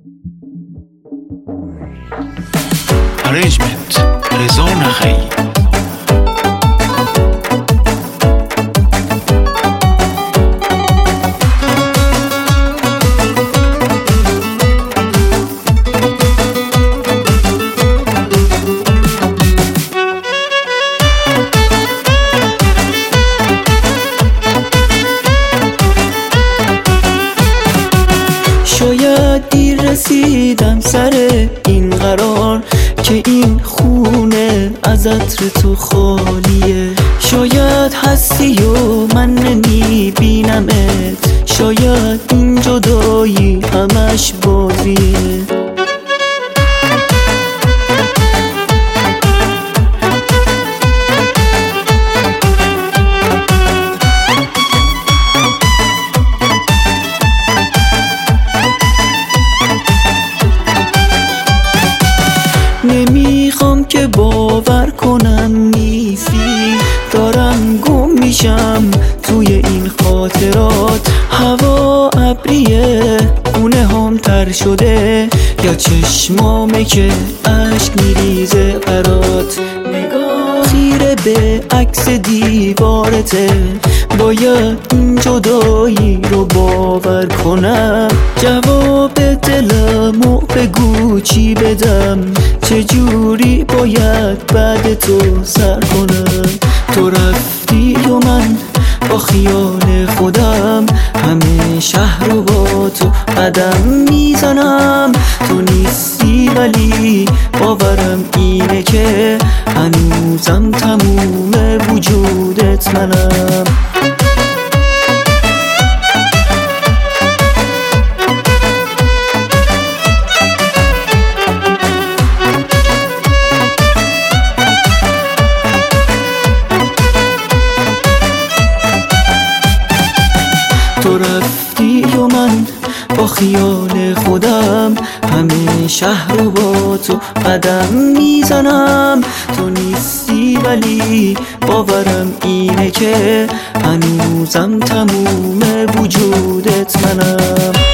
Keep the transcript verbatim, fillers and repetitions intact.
Arrangement رضا نخعی. شاید دیر رسیدم سر این قرار که این خونه از عطر تو خالیه. شاید هستی و من نمیبینمت، شاید این جدایی همش بازیه. نمیخوام که باور کنم نیستی، دارم گم میشم توی این خاطرات. هوا ابریه، خونه هم تر شده، یا چشمامه که عشق میریزه برات. نگاه خیره به عکس دیوارته، باید این جدایی رو باور کنم. جواب دلمو بگو چی بدم، چجوری باید بعد تو سر کنم. تو رفتی و من با خیال خودم همه شهر رو با تو قدم میزنم. تو نیستی ولی باورم اینه که هنوزم تموم وجودت منم. تو رفتی و من با خیال خودم همه شهر رو با تو قدم میزنم. تو نیستی ولی باورم اینه که هنوزم تموم وجودت منم.